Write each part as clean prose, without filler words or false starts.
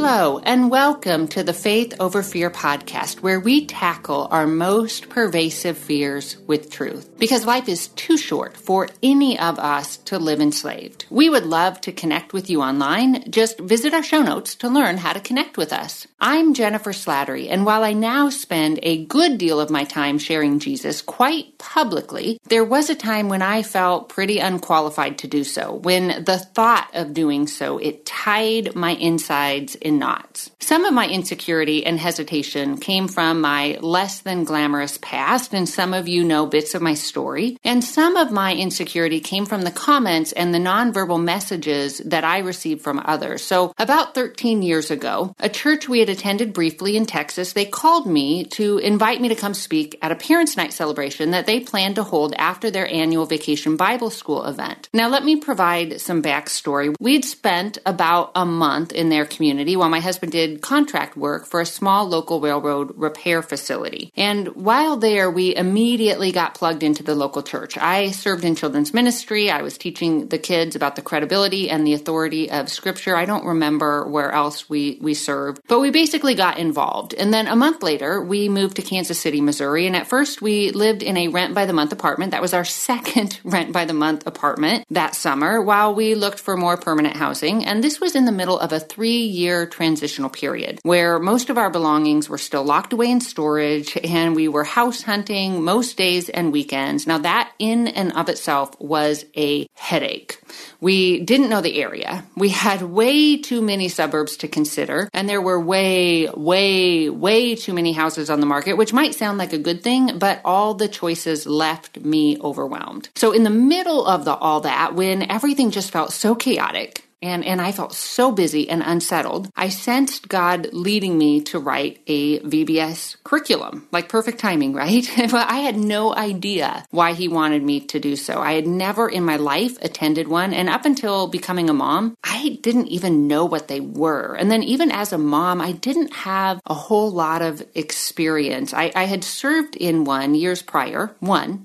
Hello, and welcome to the Faith Over Fear podcast, where we tackle our most pervasive fears with truth. Because life is too short for any of us to live enslaved. We would love to connect with you online. Just visit our show notes to learn how to connect with us. I'm Jennifer Slattery, and while I now spend a good deal of my time sharing Jesus quite publicly, there was a time when I felt pretty unqualified to do so, when the thought of doing so, it tied my insides in knots. Some of my insecurity and hesitation came from my less than glamorous past, and some of you know bits of my story. And some of my insecurity came from the comments and the nonverbal messages that I received from others. So about 13 years ago, a church we had attended briefly in Texas, they called me to invite me to come speak at a Parents' Night celebration that they planned to hold after their annual Vacation Bible School event. Now let me provide some backstory. We'd spent about a month in their community while my husband did contract work for a small local railroad repair facility. And while there, we immediately got plugged into the local church. I served in children's ministry. I was teaching the kids about the credibility and the authority of Scripture. I don't remember where else we served, but we basically got involved. And then a month later, we moved to Kansas City, Missouri. And at first, we lived in a rent-by-the-month apartment. That was our second rent-by-the-month apartment that summer while we looked for more permanent housing. And this was in the middle of a 3-year transitional period where most of our belongings were still locked away in storage and we were house hunting most days and weekends. Now that in and of itself was a headache. We didn't know the area. We had way too many suburbs to consider, and there were way too many houses on the market, which might sound like a good thing, but all the choices left me overwhelmed. So in the middle of all that, when everything just felt so chaotic, and I felt so busy and unsettled, I sensed God leading me to write a VBS curriculum. Like perfect timing, right? But I had no idea why he wanted me to do so. I had never in my life attended one, and up until becoming a mom, I didn't even know what they were. And then even as a mom, I didn't have a whole lot of experience. I had served in one years prior,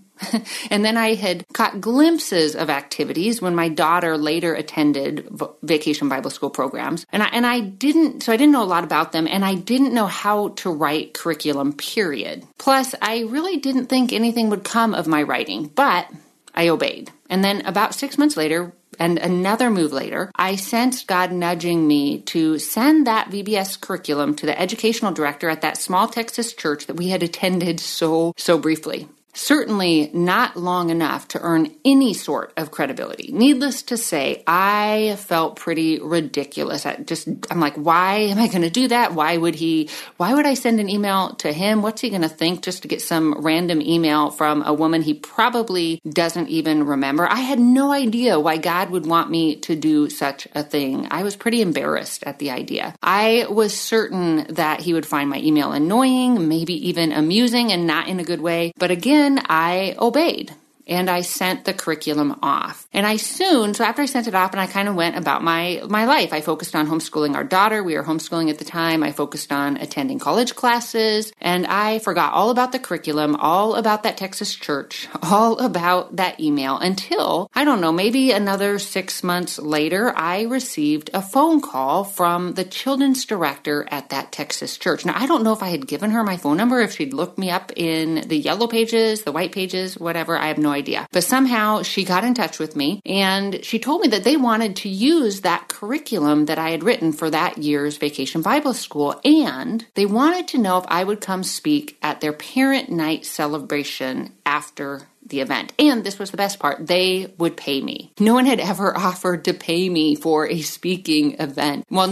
and then I had caught glimpses of activities when my daughter later attended Vacation Bible School programs. And I didn't know a lot about them, and I didn't know how to write curriculum, period. Plus, I really didn't think anything would come of my writing, but I obeyed. And then about 6 months later, and another move later, I sensed God nudging me to send that VBS curriculum to the educational director at that small Texas church that we had attended so briefly. Certainly not long enough to earn any sort of credibility. Needless to say, I felt pretty ridiculous. I'm like, why am I going to do that? Why would I send an email to him? What's he going to think just to get some random email from a woman he probably doesn't even remember? I had no idea why God would want me to do such a thing. I was pretty embarrassed at the idea. I was certain that he would find my email annoying, maybe even amusing, and not in a good way. But again, I obeyed. And I sent the curriculum off. And so after I sent it off and I kind of went about my life, I focused on homeschooling our daughter. We were homeschooling at the time. I focused on attending college classes, and I forgot all about the curriculum, all about that Texas church, all about that email until, I don't know, maybe another 6 months later, I received a phone call from the children's director at that Texas church. Now, I don't know if I had given her my phone number, if she'd looked me up in the yellow pages, the white pages, whatever. I have no idea. But somehow she got in touch with me and she told me that they wanted to use that curriculum that I had written for that year's Vacation Bible School, and they wanted to know if I would come speak at their Parent Night celebration after the event. And this was the best part, they would pay me. No one had ever offered to pay me for a speaking event. Well,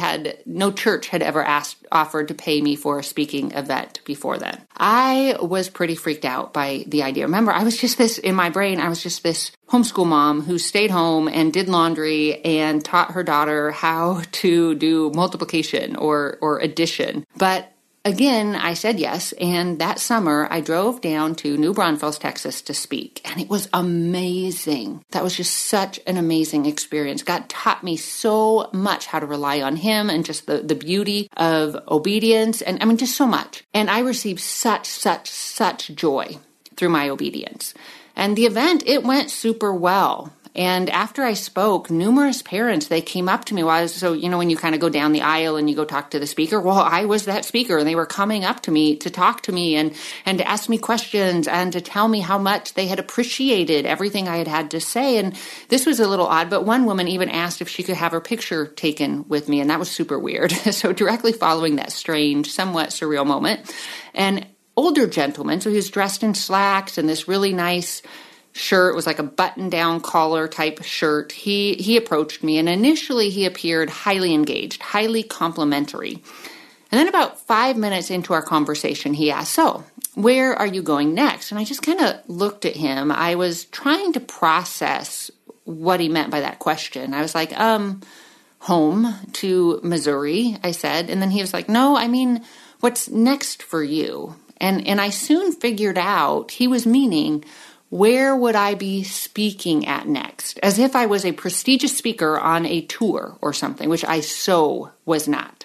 no church had ever offered to pay me for a speaking event before then. I was pretty freaked out by the idea. Remember, I was just this homeschool mom who stayed home and did laundry and taught her daughter how to do multiplication or addition. But again, I said yes, and that summer I drove down to New Braunfels, Texas to speak, and it was amazing. That was just such an amazing experience. God taught me so much how to rely on Him and just the beauty of obedience, and just so much. And I received such joy through my obedience. And the event, it went super well. And after I spoke, numerous parents, they came up to me while I was, so, when you kind of go down the aisle and you go talk to the speaker, well, I was that speaker, and they were coming up to me to talk to me and to ask me questions and to tell me how much they had appreciated everything I had to say. And this was a little odd, but one woman even asked if she could have her picture taken with me, and that was super weird. So directly following that strange, somewhat surreal moment, an older gentleman, so he was dressed in slacks and this really nice shirt, was like a button-down collar type shirt. He approached me, and initially he appeared highly engaged, highly complimentary. And then about 5 minutes into our conversation, he asked, "So, where are you going next?" And I just kind of looked at him. I was trying to process what he meant by that question. I was like, home to Missouri, I said. And then he was like, "No, I mean, what's next for you?" And I soon figured out he was meaning, where would I be speaking at next? As if I was a prestigious speaker on a tour or something, which I so was not.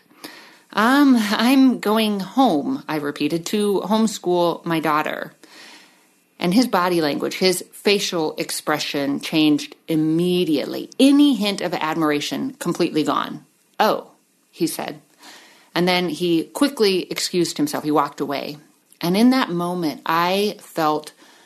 I'm going home, I repeated, to homeschool my daughter. And his body language, his facial expression changed immediately. Any hint of admiration completely gone. "Oh," he said. And then he quickly excused himself. He walked away. And in that moment, I felt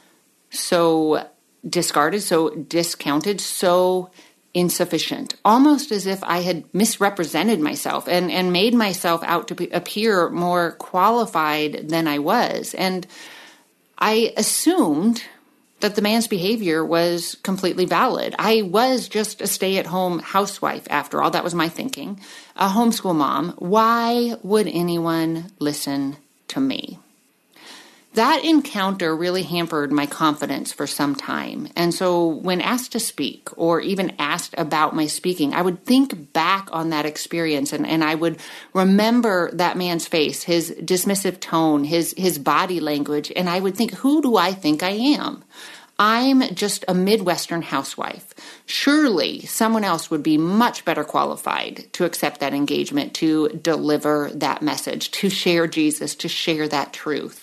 so discarded, so discounted, so insufficient, almost as if I had misrepresented myself and made myself out to appear more qualified than I was. And I assumed that the man's behavior was completely valid. I was just a stay-at-home housewife, after all. That was my thinking. A homeschool mom. Why would anyone listen to me? That encounter really hampered my confidence for some time. And so when asked to speak, or even asked about my speaking, I would think back on that experience, and I would remember that man's face, his dismissive tone, his body language, and I would think, who do I think I am? I'm just a Midwestern housewife. Surely someone else would be much better qualified to accept that engagement, to deliver that message, to share Jesus, to share that truth.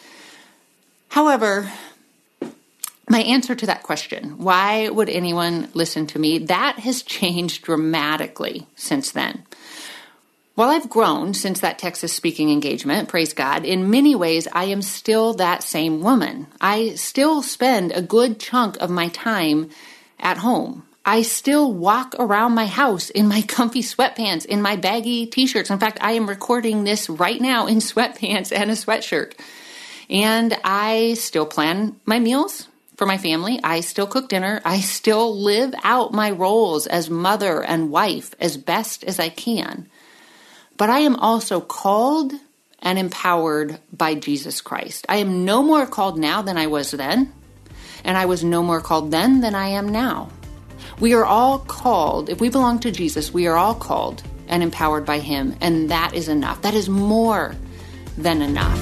However, my answer to that question, why would anyone listen to me, that has changed dramatically since then. While I've grown since that Texas speaking engagement, praise God, in many ways I am still that same woman. I still spend a good chunk of my time at home. I still walk around my house in my comfy sweatpants, in my baggy t-shirts. In fact, I am recording this right now in sweatpants and a sweatshirt. And I still plan my meals for my family. I still cook dinner. I still live out my roles as mother and wife as best as I can. But I am also called and empowered by Jesus Christ. I am no more called now than I was then, and I was no more called then than I am now. We are all called, if we belong to Jesus, we are all called and empowered by Him, and that is enough. That is more than enough.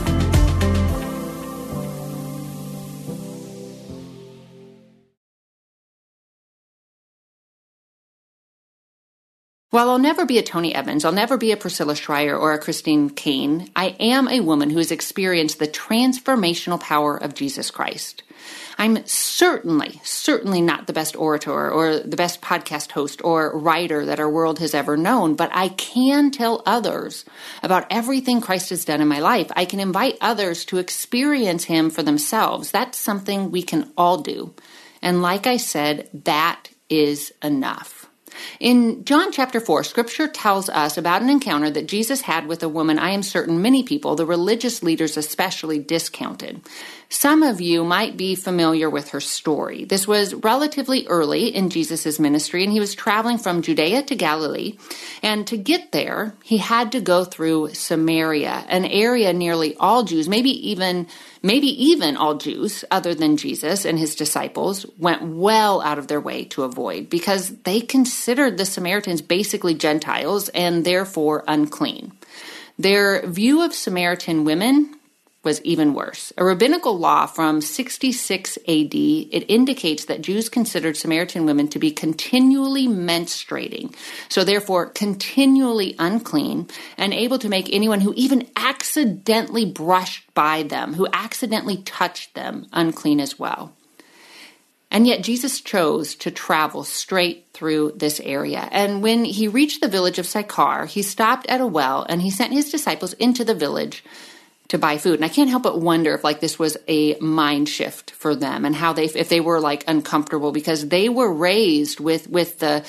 While I'll never be a Tony Evans, I'll never be a Priscilla Schreier or a Christine Caine, I am a woman who has experienced the transformational power of Jesus Christ. I'm certainly not the best orator or the best podcast host or writer that our world has ever known, but I can tell others about everything Christ has done in my life. I can invite others to experience Him for themselves. That's something we can all do. And like I said, that is enough. In John chapter 4, Scripture tells us about an encounter that Jesus had with a woman I am certain many people, the religious leaders especially, discounted. Some of you might be familiar with her story. This was relatively early in Jesus' ministry, and He was traveling from Judea to Galilee. And to get there, He had to go through Samaria, an area nearly all Jews, maybe even all Jews other than Jesus and His disciples, went well out of their way to avoid, because they considered the Samaritans basically Gentiles and therefore unclean. Their view of Samaritan women was even worse. A rabbinical law from 66 AD, it indicates that Jews considered Samaritan women to be continually menstruating, so therefore continually unclean and able to make anyone who even accidentally brushed by them, who accidentally touched them, unclean as well. And yet Jesus chose to travel straight through this area. And when he reached the village of Sychar, he stopped at a well and he sent his disciples into the village to buy food. And I can't help but wonder if this was a mind shift for them and how if they were uncomfortable, because they were raised with the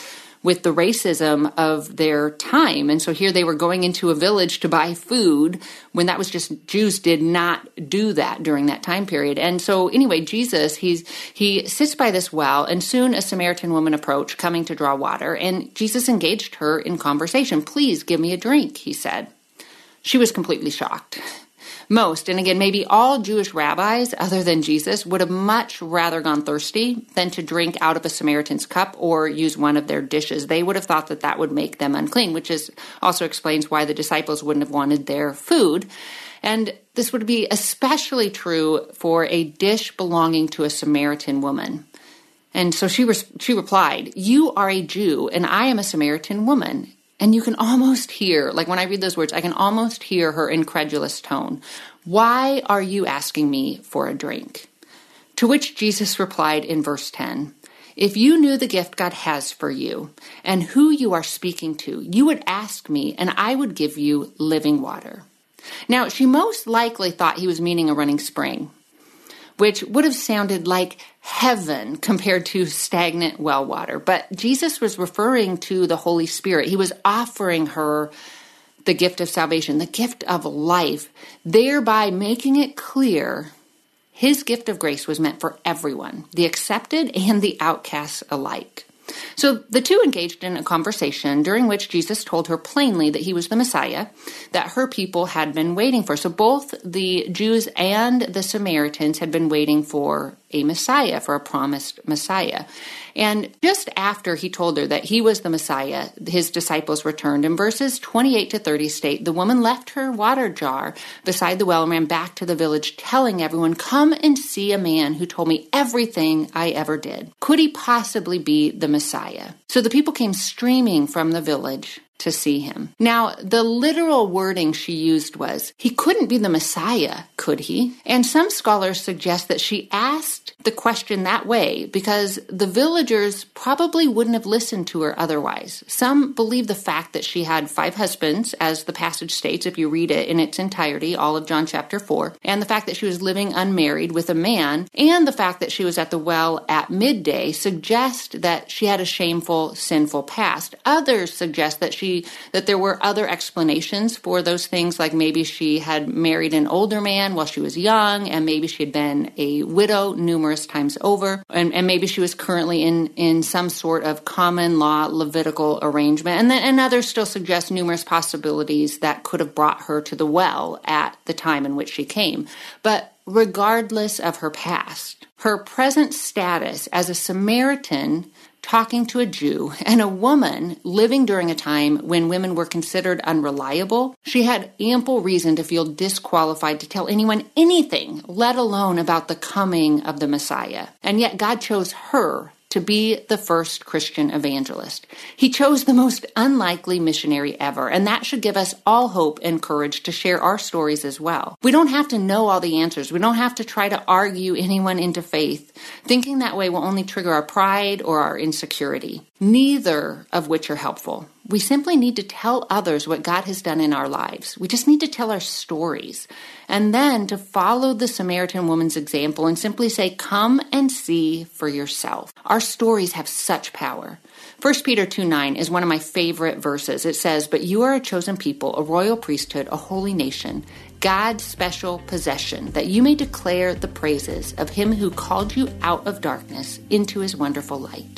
racism of their time. And so here they were going into a village to buy food when that was just, Jews did not do that during that time period. And so anyway, Jesus, he sits by this well, and soon a Samaritan woman approached, coming to draw water, and Jesus engaged her in conversation. "Please give me a drink," he said. She was completely shocked. Most, and again, maybe all Jewish rabbis, other than Jesus, would have much rather gone thirsty than to drink out of a Samaritan's cup or use one of their dishes. They would have thought that that would make them unclean, which also explains why the disciples wouldn't have wanted their food. And this would be especially true for a dish belonging to a Samaritan woman. And so she replied, "You are a Jew, and I am a Samaritan woman." And you can almost hear, when I read those words, I can almost hear her incredulous tone. "Why are you asking me for a drink?" To which Jesus replied in verse 10, "If you knew the gift God has for you and who you are speaking to, you would ask me and I would give you living water." Now, she most likely thought he was meaning a running spring, which would have sounded like heaven compared to stagnant well water. But Jesus was referring to the Holy Spirit. He was offering her the gift of salvation, the gift of life, thereby making it clear his gift of grace was meant for everyone, the accepted and the outcasts alike. So the two engaged in a conversation during which Jesus told her plainly that he was the Messiah that her people had been waiting for. So both the Jews and the Samaritans had been waiting for a Messiah, for a promised Messiah. And just after he told her that he was the Messiah, his disciples returned. And verses 28 to 30 state, "The woman left her water jar beside the well and ran back to the village, telling everyone, 'Come and see a man who told me everything I ever did. Could he possibly be the Messiah?' So the people came streaming from the village to see him." Now, the literal wording she used was, "He couldn't be the Messiah, could he?" And some scholars suggest that she asked the question that way because the villagers probably wouldn't have listened to her otherwise. Some believe the fact that she had 5 husbands, as the passage states if you read it in its entirety, all of John chapter 4, and the fact that she was living unmarried with a man, and the fact that she was at the well at midday suggest that she had a shameful, sinful past. Others suggest that there were other explanations for those things, like maybe she had married an older man while she was young, and maybe she had been a widow numerous times over, and maybe she was currently in some sort of common law Levitical arrangement. And others still suggest numerous possibilities that could have brought her to the well at the time in which she came. But regardless of her past, her present status as a Samaritan talking to a Jew and a woman living during a time when women were considered unreliable, she had ample reason to feel disqualified to tell anyone anything, let alone about the coming of the Messiah. And yet God chose her to be the first Christian evangelist. He chose the most unlikely missionary ever, and that should give us all hope and courage to share our stories as well. We don't have to know all the answers. We don't have to try to argue anyone into faith. Thinking that way will only trigger our pride or our insecurity, neither of which are helpful. We simply need to tell others what God has done in our lives. We just need to tell our stories. And then to follow the Samaritan woman's example and simply say, "Come and see for yourself." Our stories have such power. 1 Peter 2:9 is one of my favorite verses. It says, "But you are a chosen people, a royal priesthood, a holy nation, God's special possession, that you may declare the praises of him who called you out of darkness into his wonderful light."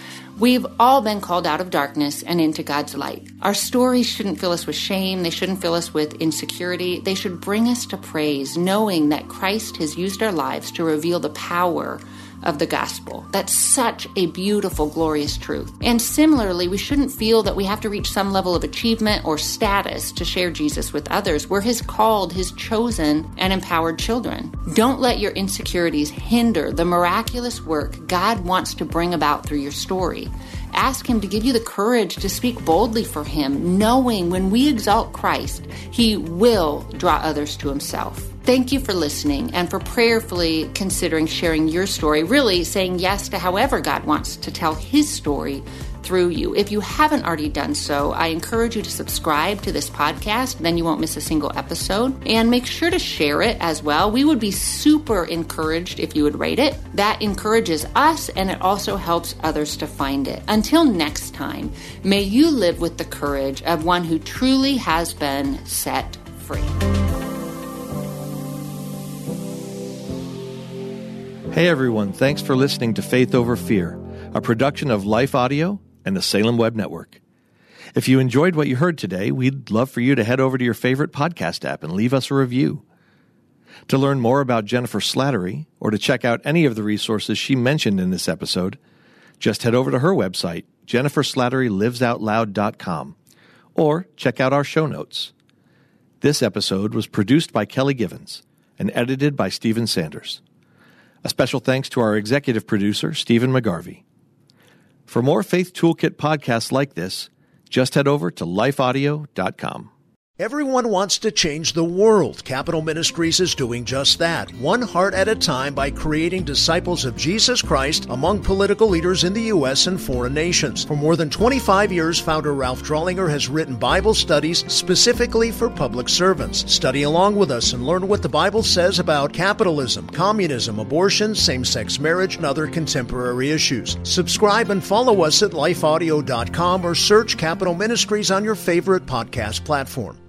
We've all been called out of darkness and into God's light. Our stories shouldn't fill us with shame. They shouldn't fill us with insecurity. They should bring us to praise, knowing that Christ has used our lives to reveal the power of the gospel. That's such a beautiful, glorious truth. And similarly, we shouldn't feel that we have to reach some level of achievement or status to share Jesus with others. We're his called, his chosen, and empowered children. Don't let your insecurities hinder the miraculous work God wants to bring about through your story. Ask him to give you the courage to speak boldly for him, knowing when we exalt Christ, he will draw others to himself. Thank you for listening and for prayerfully considering sharing your story, really saying yes to however God wants to tell his story through you. If you haven't already done so, I encourage you to subscribe to this podcast, then you won't miss a single episode, and make sure to share it as well. We would be super encouraged if you would rate it. That encourages us, and it also helps others to find it. Until next time, may you live with the courage of one who truly has been set free. Hey everyone, thanks for listening to Faith Over Fear, a production of Life Audio and the Salem Web Network. If you enjoyed what you heard today, we'd love for you to head over to your favorite podcast app and leave us a review. To learn more about Jennifer Slattery, or to check out any of the resources she mentioned in this episode, just head over to her website, jenniferslatterylivesoutloud.com, or check out our show notes. This episode was produced by Kelly Givens and edited by Stephen Sanders. A special thanks to our executive producer, Stephen McGarvey. For more Faith Toolkit podcasts like this, just head over to lifeaudio.com. Everyone wants to change the world. Capital Ministries is doing just that, one heart at a time, by creating disciples of Jesus Christ among political leaders in the U.S. and foreign nations. For more than 25 years, founder Ralph Drollinger has written Bible studies specifically for public servants. Study along with us and learn what the Bible says about capitalism, communism, abortion, same-sex marriage, and other contemporary issues. Subscribe and follow us at lifeaudio.com or search Capital Ministries on your favorite podcast platform.